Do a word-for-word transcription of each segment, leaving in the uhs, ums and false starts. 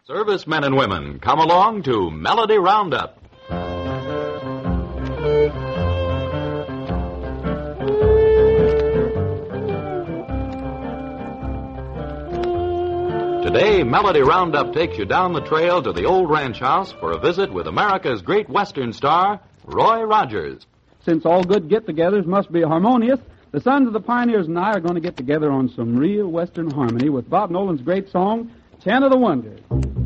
Servicemen and women, come along to Melody Roundup. Today, Melody Roundup takes you down the trail to the old ranch house for a visit with America's great Western star, Roy Rogers. Since all good get-togethers must be harmonious, the Sons of the Pioneers and I are going to get together on some real Western harmony with Bob Nolan's great song, Ten of the Wonders.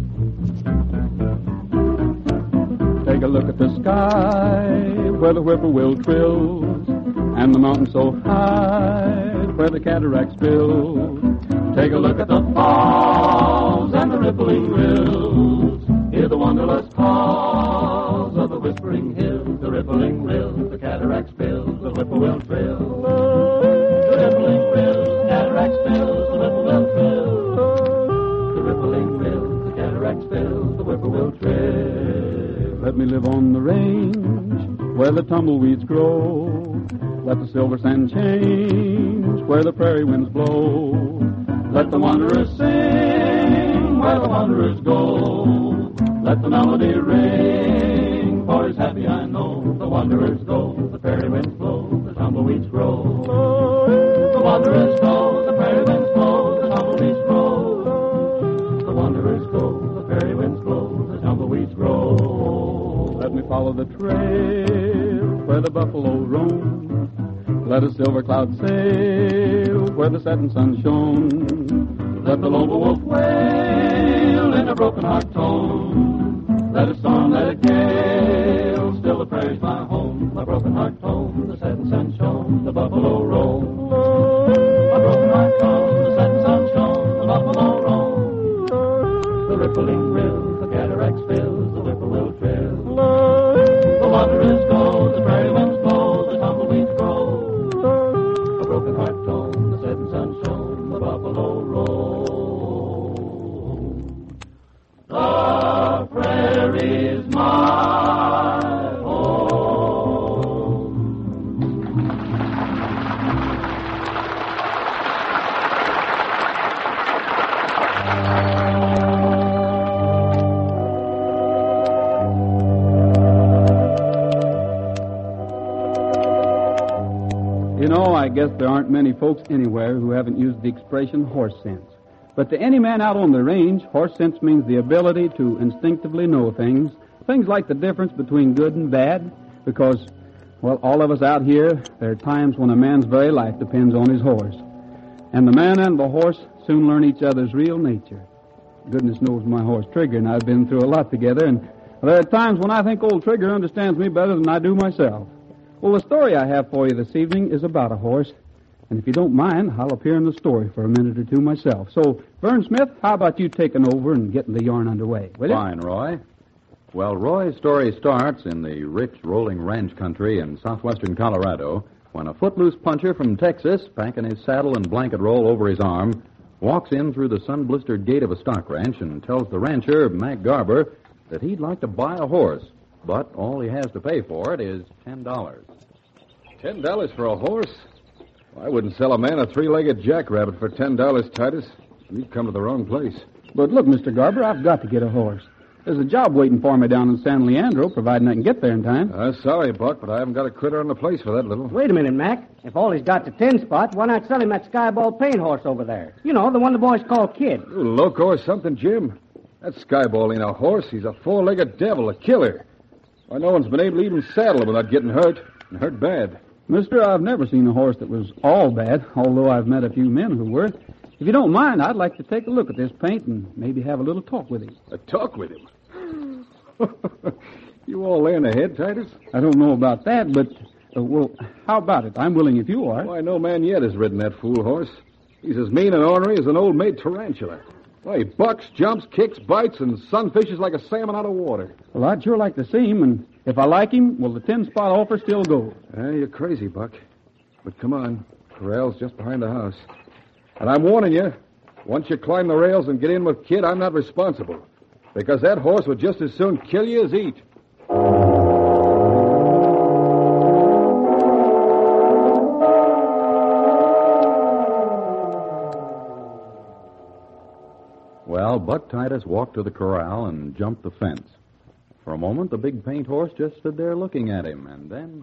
Take a look at the sky where the whippoorwill trills, and the mountain so high where the cataracts spill. Take a look at the falls and the rippling rills. Hear the wonderless calls of the whispering hills, the rippling rills, the cataract spills, the whippoorwill trills. The rippling rills, cataract spills, the whippoorwill trills. The rippling rills, the cataract spills, the whippoorwill trills. Let me live on the range where the tumbleweeds grow. Let the silver sand change where the prairie winds blow. Let the wanderers sing where the wanderers go. Let the melody ring, for he's happy, I know. The wanderers go, the prairie winds blow, the tumbleweeds grow. The wanderers go, the prairie winds blow, the tumbleweeds grow. The wanderers go, the prairie winds blow, the tumbleweeds grow. Let me follow the trail where the buffalo roam. Let a silver cloud sail where the setting sun shone. Let the lone wolf wail in a broken heart tone. Let it storm, let it gale, still the prairie's my home. My broken heart tone, the setting sun shone, the buffalo roam. My broken heart tone, the setting sun shone, the buffalo roam. The rippling rill, the cataract spills, the whippoorwill trill. The wanderers go, the prairie winds blow, the tumbleweeds grow. A broken heart tone, the setting sun shone, the buffalo roam. The prairie's my home. You know, I guess there aren't many folks anywhere who haven't used the expression horse sense. But to any man out on the range, horse sense means the ability to instinctively know things, things like the difference between good and bad, because, well, all of us out here, there are times when a man's very life depends on his horse. And the man and the horse soon learn each other's real nature. Goodness knows my horse Trigger and I've been through a lot together, and there are times when I think old Trigger understands me better than I do myself. Well, the story I have for you this evening is about a horse. And if you don't mind, I'll appear in the story for a minute or two myself. So, Vern Smith, how about you taking over and getting the yarn underway, will you? Fine, Roy. Well, Roy's story starts in the rich, rolling ranch country in southwestern Colorado when a footloose puncher from Texas, packing his saddle and blanket roll over his arm, walks in through the sun-blistered gate of a stock ranch and tells the rancher, Mac Garber, that he'd like to buy a horse, but all he has to pay for it is ten dollars. Ten dollars for a horse? I wouldn't sell a man a three-legged jackrabbit for ten dollars, Titus. You've come to the wrong place. But look, Mister Garber, I've got to get a horse. There's a job waiting for me down in San Leandro, providing I can get there in time. Uh, sorry, Buck, but I haven't got a critter on the place for that little. Wait a minute, Mac. If all he's got's a ten spot, why not sell him that Skyball paint horse over there? You know, the one the boys call Kid. You loco or something, Jim? That Skyball ain't a horse. He's a four-legged devil, a killer. Why, no one's been able to even saddle him without getting hurt, and hurt bad. Mister, I've never seen a horse that was all bad, although I've met a few men who were. If you don't mind, I'd like to take a look at this paint and maybe have a little talk with him. A talk with him? You all there in the head, Titus? I don't know about that, but, uh, well, how about it? I'm willing if you are. Why, no man yet has ridden that fool horse. He's as mean and ornery as an old-maid tarantula. Why, he bucks, jumps, kicks, bites, and sunfishes like a salmon out of water. Well, I'd sure like to see him, and if I like him, will the ten-spot offer still go? Uh, you're crazy, Buck. But come on. Corral's just behind the house. And I'm warning you, once you climb the rails and get in with Kid, I'm not responsible. Because that horse would just as soon kill you as eat. Well, Buck Titus walked to the corral and jumped the fence. For a moment, the big paint horse just stood there looking at him, and then...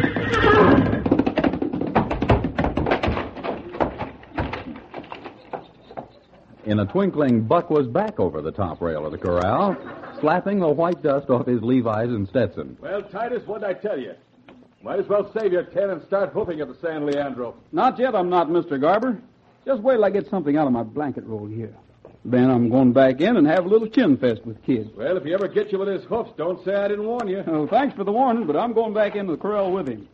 In a twinkling, Buck was back over the top rail of the corral, slapping the white dust off his Levi's and Stetson. Well, Titus, what'd I tell you? Might as well save your ten and start hoofing at the San Leandro. Not yet, I'm not, Mister Garber. Just wait till I get something out of my blanket roll here. Then I'm going back in and have a little chin fest with Kid. Well, if he ever gets you with his hoofs, don't say I didn't warn you. Oh, thanks for the warning, but I'm going back into the corral with him.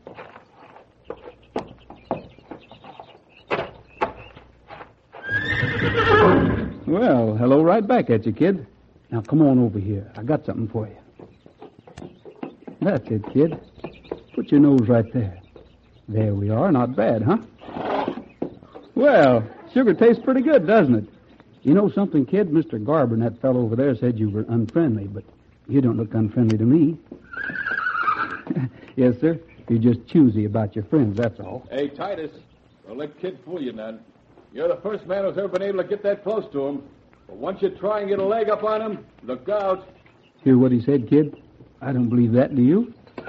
Well, hello right back at you, Kid. Now, come on over here. I got something for you. That's it, Kid. Put your nose right there. There we are. Not bad, huh? Well, sugar tastes pretty good, doesn't it? You know something, Kid? Mister Garber and that fellow over there said you were unfriendly, but you don't look unfriendly to me. Yes, sir. You're just choosy about your friends, that's all. Hey, Titus, don't let Kid fool you none. You're the first man who's ever been able to get that close to him. But once you try and get a leg up on him, look out. Hear what he said, Kid? I don't believe that, do you?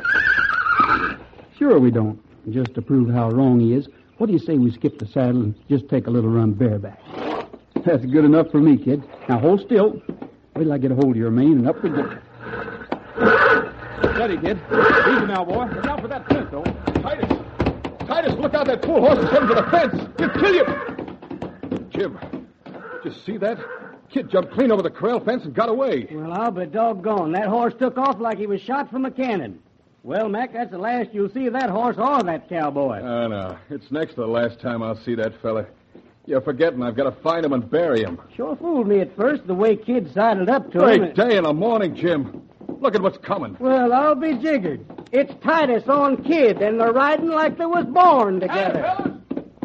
Sure we don't. Just to prove how wrong he is, what do you say we skip the saddle and just take a little run bareback? That's good enough for me, Kid. Now hold still. Wait till I get a hold of your mane and up we go. Steady, Kid. Easy now, boy. Look out for that fence, though. Titus! Titus, look out, that fool horse is heading for the fence. He'll kill you. Jim, did you see that? Kid jumped clean over the corral fence and got away. Well, I'll be doggone. That horse took off like he was shot from a cannon. Well, Mac, that's the last you'll see of that horse or that cowboy. Oh, no. It's next to the last time I'll see that fella. You're forgetting I've got to find him and bury him. Sure fooled me at first, the way Kid sidled up to Great him. day in the morning, Jim. Look at what's coming. Well, I'll be jiggered. It's Titus on Kid, and they're riding like they was born together. Hey, fellas!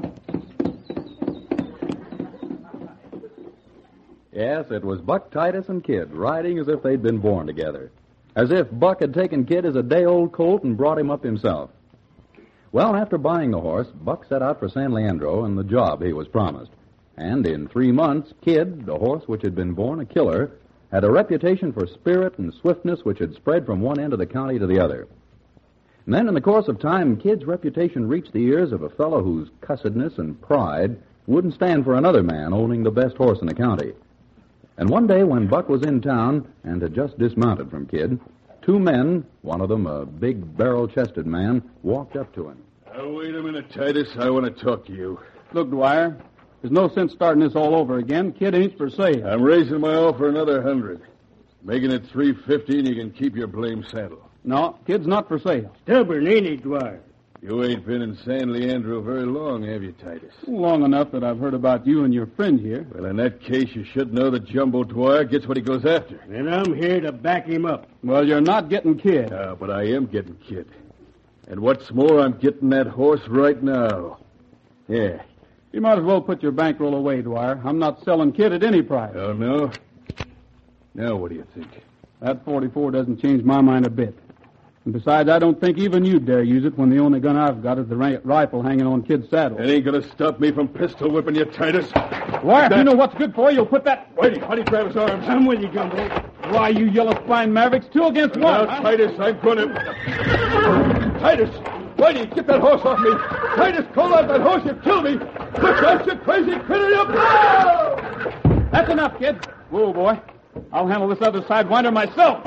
Yes, it was Buck Titus and Kid, riding as if they'd been born together. As if Buck had taken Kid as a day-old colt and brought him up himself. Well, after buying the horse, Buck set out for San Leandro and the job he was promised. And in three months, Kid, the horse which had been born a killer, had a reputation for spirit and swiftness which had spread from one end of the county to the other. And then, in the course of time, Kid's reputation reached the ears of a fellow whose cussedness and pride wouldn't stand for another man owning the best horse in the county. And one day, when Buck was in town and had just dismounted from Kid, two men, one of them a big barrel-chested man, walked up to him. Oh, wait a minute, Titus. I want to talk to you. Look, Dwyer, there's no sense starting this all over again. Kid ain't for sale. I'm raising my offer another hundred. Making it three fifty, and you can keep your blame saddle. No, Kid's not for sale. Stubborn, ain't he, Dwyer? You ain't been in San Leandro very long, have you, Titus? Long enough that I've heard about you and your friend here. Well, in that case, you should know that Jumbo Dwyer gets what he goes after. And I'm here to back him up. Well, you're not getting Kid. Ah, but I am getting Kid. And what's more, I'm getting that horse right now. Yeah. You might as well put your bankroll away, Dwyer. I'm not selling Kid at any price. Oh, no? Now, what do you think? That forty-four doesn't change my mind a bit. And besides, I don't think even you'd dare use it when the only gun I've got is the ra- rifle hanging on Kid's saddle. It ain't going to stop me from pistol whipping you, Titus. Why, if you know what's good for you, you'll put that... Whitey, Whitey, grab his arms. I'm with you, Gumbo. Why, you yellow-spine mavericks, two against one. Now, Titus, I'm going to... Titus! Whitey, get that horse off me! Titus, call out that horse, you'll kill me! Look out, you crazy critter, you... No! That's enough, Kid. Whoa, boy. I'll handle this other sidewinder myself.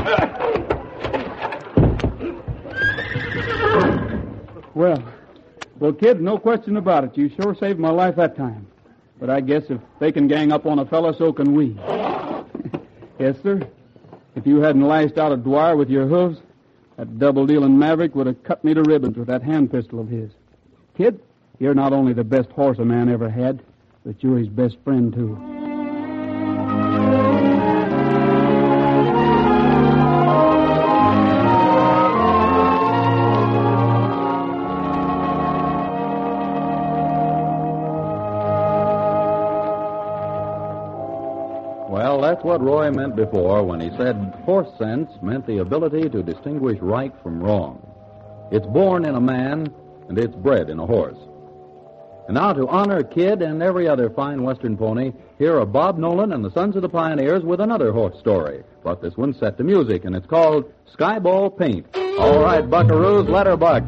Well, well, Kid, no question about it. You sure saved my life that time. But I guess if they can gang up on a fella, so can we. Yes, sir. If you hadn't lashed out at Dwyer with your hooves, that double-dealing maverick would have cut me to ribbons with that hand pistol of his. Kid, you're not only the best horse a man ever had, but you're his best friend, too. Well, that's what Roy meant before when he said horse sense meant the ability to distinguish right from wrong. It's born in a man, and it's bred in a horse. And now to honor Kid and every other fine Western pony, here are Bob Nolan and the Sons of the Pioneers with another horse story. But this one's set to music, and it's called Skyball Paint. All right, buckaroos, let her buck.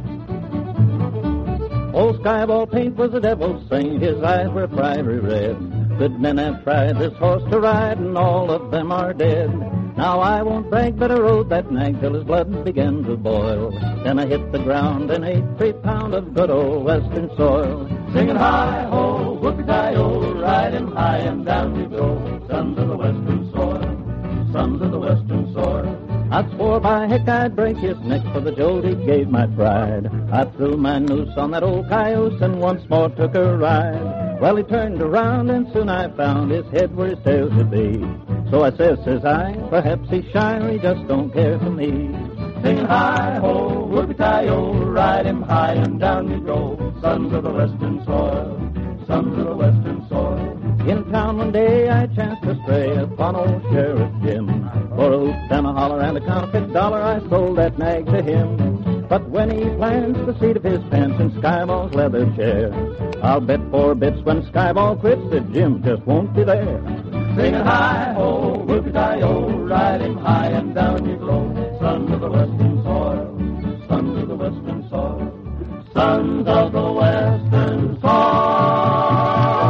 Old Skyball Paint was a devil's saint. His eyes were fiery red. Good men have tried this horse to ride, and all of them are dead. Now I won't brag, but I rode that nag till his blood began to boil. Then I hit the ground and ate three pound of good old western soil. Singing hi-ho, whoopie-di-o, ride him high and down you go. Sons of the western soil, sons of the western soil. I swore by heck I'd break his neck for the jolt he gave my pride. I threw my noose on that old cayuse and once more took a ride. Well, he turned around and soon I found his head where his tail should be. So I says, says I, perhaps he's shy or he just don't care for me. Singing hi-ho, whoopie-di-o, ride him high and down you go. Sons of the western soil, sons of the western soil. In town one day I chanced to stray upon old Sheriff Jim. For a hoop and a holler and a counterfeit dollar I sold that nag to him. But when he plans the seat of his pants in Skyball's leather chair, I'll bet four bits when Skyball quits that Jim just won't be there. Singing hi-ho, whoopie-di-o, ride him high and down you go. Sons of the western soil, sons of the western soil, sons of the western soil.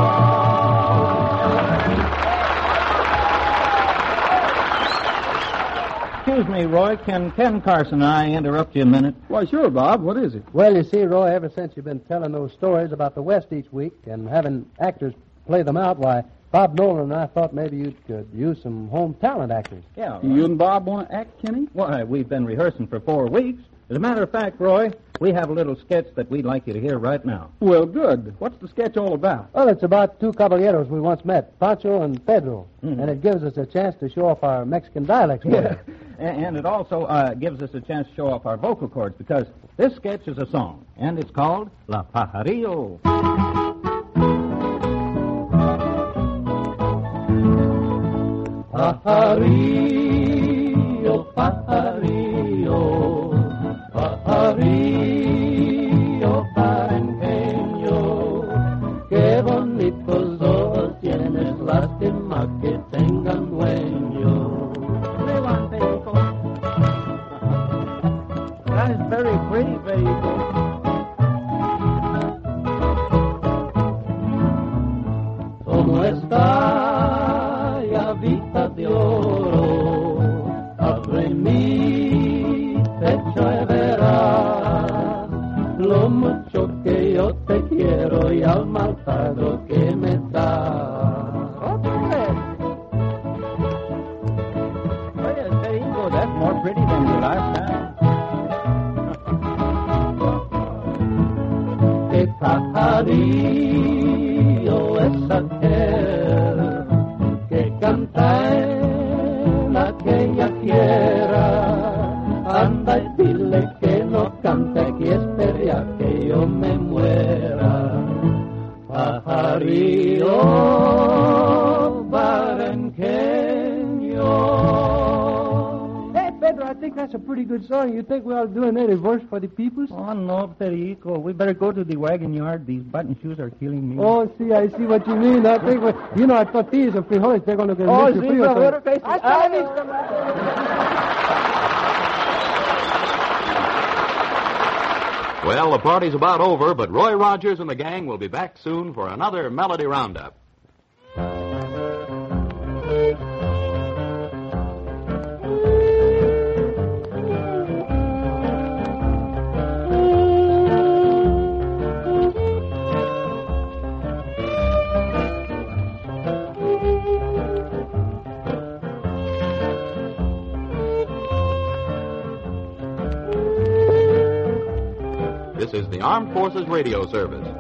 Excuse me, Roy. Can Ken Carson and I interrupt you a minute? Why, sure, Bob. What is it? Well, you see, Roy, ever since you've been telling those stories about the West each week and having actors play them out, why, Bob Nolan and I thought maybe you could use some home talent actors. Yeah. You and Bob want to act, Kenny? Why, we've been rehearsing for four weeks. As a matter of fact, Roy, we have a little sketch that we'd like you to hear right now. Well, good. What's the sketch all about? Well, it's about two caballeros we once met, Pancho and Pedro, Mhm. and it gives us a chance to show off our Mexican dialects. Yeah. And it also uh, gives us a chance to show off our vocal cords, because this sketch is a song, and it's called La Pajarillo. Pajarillo, pajarillo, pajarillo parenqueño, qué bonitos ojos tienes, lástima que tengan dueño. Levante, hijo. That is very pretty, baby. ¿Cómo está, llavita de oro? Abre mi pecho y verás lo mucho que yo te quiero y al mal pago que me das. Oh, that's more pretty than your last time. Que pajarillo es aquel que canta en aquella tierra. Anda y dile que no cante, que espere a que yo me muera. Pajarillo barenqueño. Pedro, I think that's a pretty good song. You think we ought to do an native verse for the peoples? Oh, no, Perico. We better go to the wagon yard. These button shoes are killing me. Oh, see, I see what you mean. I think, we, you know, I tortillas and frijoles, they're going to get Oh, mucho sí, frío, pero so- hasta Well, the party's about over, but Roy Rogers and the gang will be back soon for another Melody Roundup. This is the Armed Forces Radio Service.